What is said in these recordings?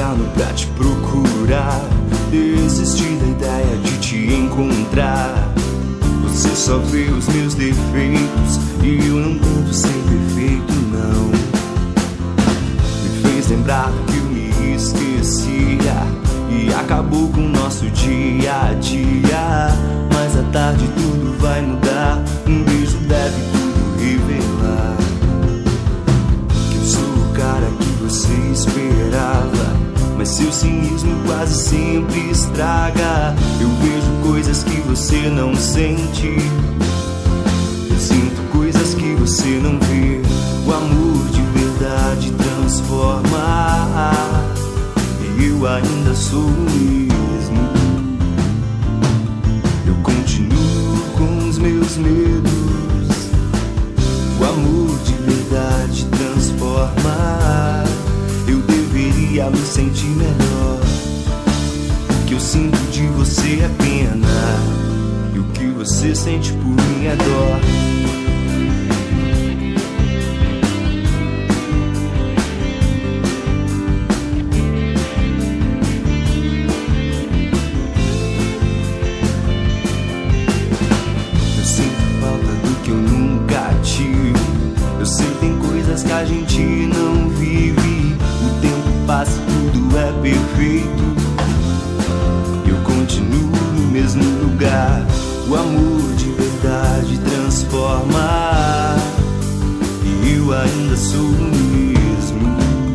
ano pra te procurar. Desisti da ideia de te encontrar. Você só vê os meus defeitos e eu não tento ser perfeito, não. Me fez lembrar que eu me esquecia e acabou com o nosso dia a dia. Mas à tarde tudo vai mudar, um beijo deve tudo revelar. Que eu sou o cara que você esperava, mas seu cinismo quase sempre estraga. Eu vejo coisas que você não sente, eu sinto coisas que você não vê. O amor de verdade transforma, e eu ainda sou o mesmo. Eu continuo com os meus medos. O amor de verdade transforma. Eu deveria me sentir melhor. O que eu sinto de você é pena, e o que você sente por mim é dó. Eu sinto falta do que eu nunca tive. Eu sei que tem coisas que a gente não vive. O tempo passa e tudo é perfeito. Eu continuo no mesmo lugar. O amor de verdade transforma, e eu ainda sou o mesmo.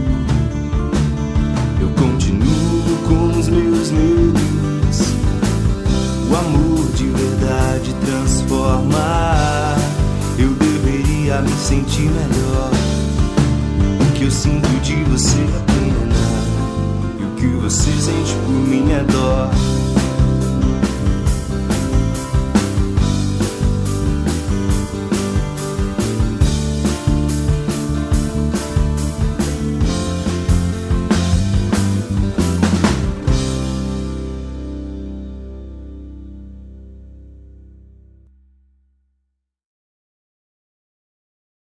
Eu continuo com os meus medos. O amor de verdade transforma. Eu deveria me sentir melhor. O que eu sinto de você é pena, e o que você sente por mim é dó.